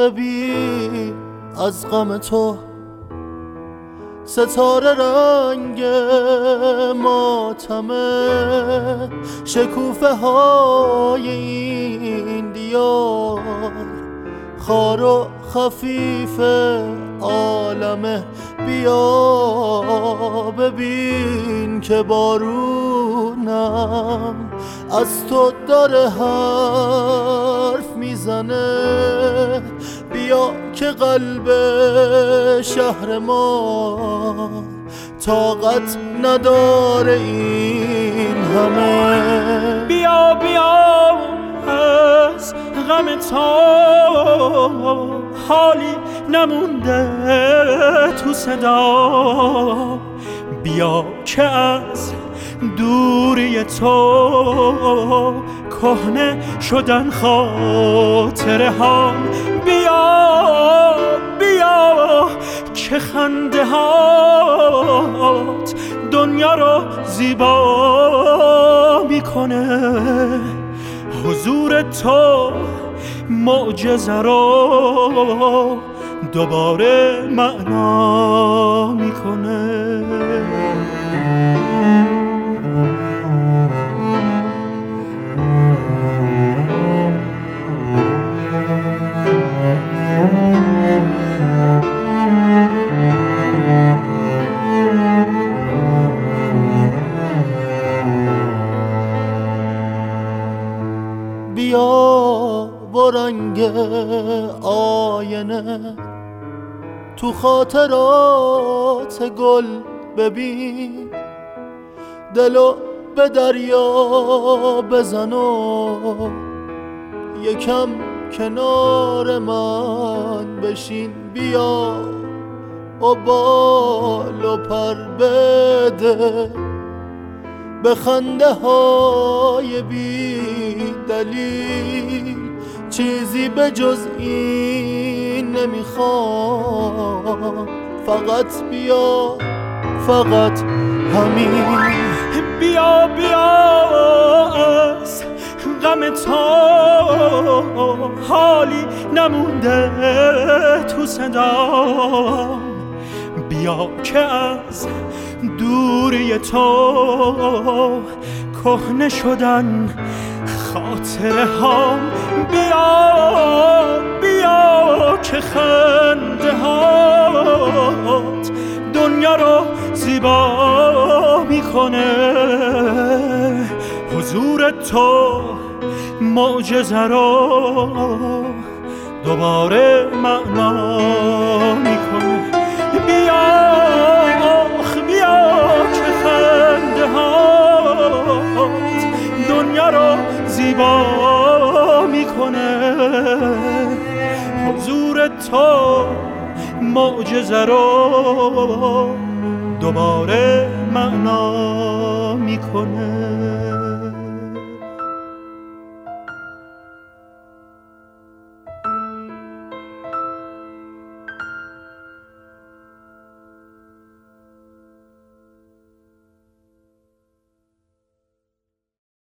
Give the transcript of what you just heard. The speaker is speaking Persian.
ببین از غم تو ستاره رنگ ماتمه، شکوفه های این دیار خار و خفیف عالمه. بیا ببین که بارونم از تو داره حرف میزنه. بیا که قلب شهر ما طاقت نداره این همه. بیا از غم تو حالی نمونده تو صدا. بیا که از دوری تو کهنه شدن خاطره ها. بیا که خنده هات دنیا رو زیبا میکنه. حضور تو معجزه رو دوباره معنا میکنه. بیا با رنگ آینه تو خاطرات گل ببین. دلو به دریا بزن و یکم کنار من بشین. بیا و بال و پر بده به خنده های بی دلیل. چیزی به جز این نمیخوام، فقط بیا، فقط همین. بیا از غم تو حالی نمونده تو صدا. بیا که از دوری تو کهنه شدن خاطره هام. بیا که خنده هات دنیا رو زیبا میکنه. حضور تو معجزه رو دوباره معنا میکنه. بیا که خنده هات دنیا رو زیبا میکنه. حضور تو معجزه رو دوباره معنا میکنه.